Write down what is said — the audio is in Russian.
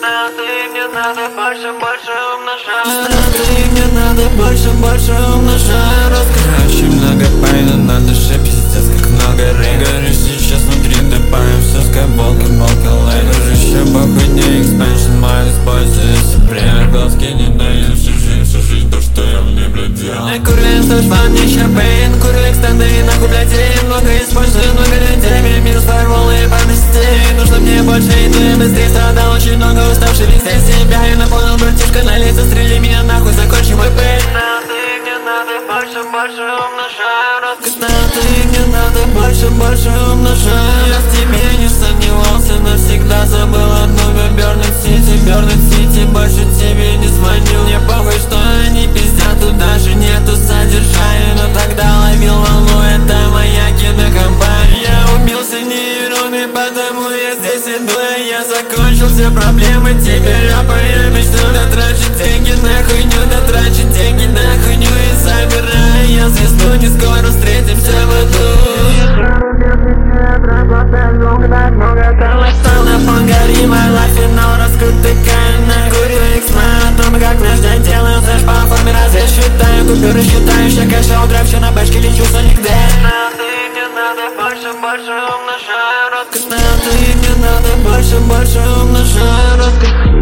Ты мне надо больше умножай. Ты мне надо больше умножай. Короче, много пайна на душе, пиздец, как много рейн. Горишь сейчас внутри, добавим все скайбол, как болка-лейн. Дружище, похуй, не экспеншн, мой используется время. Глазки не дают всю жизнь, то, что я в ней, блядь, делал. Курлин, слышь, вам не шампейн. Курлик, стенды, нахуй, блядь, и много использую, много людей. Минус фаервол и банности. Нужно мне больше, и ты быстрее страдал. Очень много уставший, весь из себя. Я наполнил, братишка, на лицо, стрели меня нахуй, закончи мой пейн. Ты мне надо больше умножай. Ты мне надо больше умножай. Я в тебе не сомневался, навсегда забыл одну. Бёрнет Сити, больше тебе не звонил. Мне похуй, что они пиздят, тут даже нету содержания. Но тогда ловил волну, это моя кинокомпания. Я убился нейроны, потому я здесь иду. Я закончил все проблемы, теперь рэпаю. Мечту дотрачить деньги на хуйню, дотрачить деньги на хуйню. И забираю я звезду, не скоро встретимся в аду. На фон гори, мой лайф, финал раскрытый камень. Курю X-Man о том, как наш день делаю флеш по форме, разве считаю купюры, считаю, ща кэша, удрав, все на бэшке, лечу Соник Дэ. Ты мне надо больше умножай. Ты мне надо больше умножай.